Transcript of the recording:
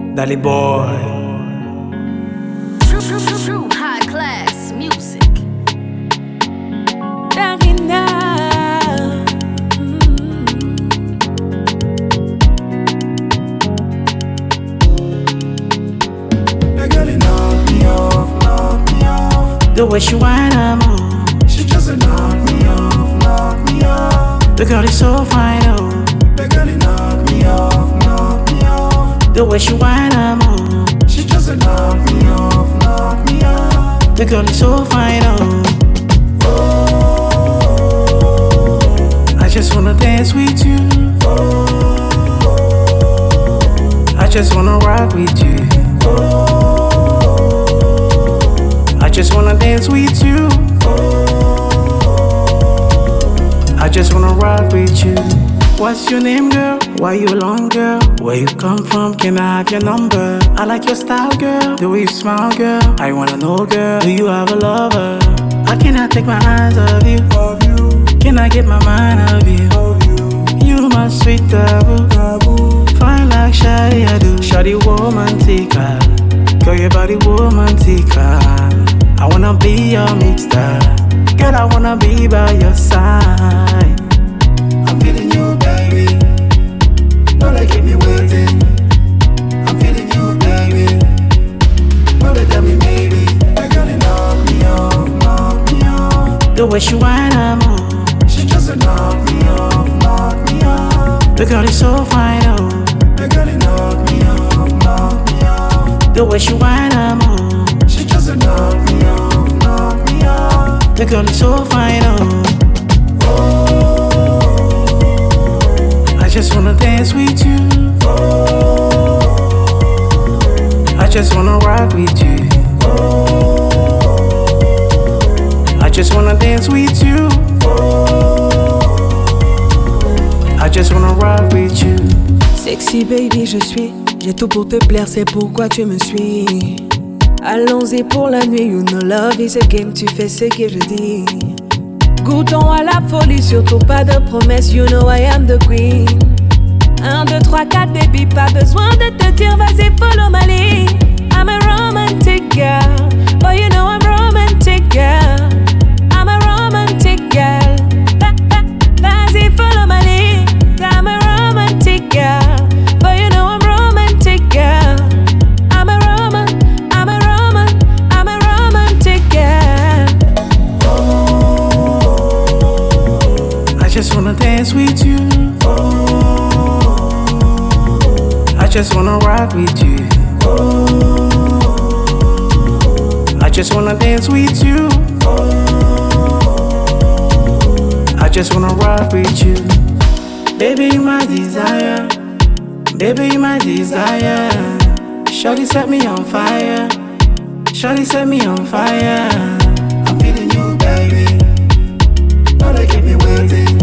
Dali boy. True high class music. Darina. That girl, it knock me off, knock me off. The way she whine, I'm on. She just knock me off, knock me off. The girl is so fine, oh. That girl, it knock me off, knock me off. The way she whine, I'm on. She just knock me off, knock me off. The girl is so fine, oh. I just wanna dance with you. I just wanna rock with you. I just wanna dance with you. I just wanna rock with you. What's your name, girl? Why you long, girl? Where you come from? Can I have your number? I like your style, girl. The way you smile, girl. I wanna know, girl. Do you have a lover? I cannot take my eyes off you. Can I get my mind off you? You my sweet taboo. Fine like Shawty, I do. Shawty romantica. Girl, your body romantica. I wanna be your mixer. Girl, I wanna be by your side. I'm feeling you, baby. Don't they keep me waiting. I'm feeling you, baby. Don't they tell me maybe. That girl, it knock me off, knock me off. The way she whine, I'm on. She just knock me off, knock me off. The girl is so fine, oh. That girl, it knock me off, knock me off. The way she whine, I'm on. She just knock me off, knock me off. The girl is so fine, oh. I just wanna dance with you. I just wanna rock with you. I just wanna dance with you. I just wanna rock with you. Sexy baby, je suis. J'ai tout pour te plaire, c'est pourquoi tu me suis. Allons-y pour la nuit, you know love is a game, tu fais ce que je dis. Goûtons à la folie, surtout pas de promesses, you know I am the queen. 1, 2, 3, 4, baby, pas besoin de te dire, vas-y, follow my lead. I'm a romantic girl, boy, you know I'm romantic girl. I'm a romantic girl, vas-y, follow my lead. I'm a romantic girl, boy, you know I'm romantic girl. I'm a romantic girl. I just wanna dance with you. I just wanna rock with you. I just wanna dance with you. I just wanna rock with you. Baby, you my desire. Baby, you my desire. Shawty set me on fire. Shawty set me on fire. I'm feeling you, baby. Don't they keep me waiting.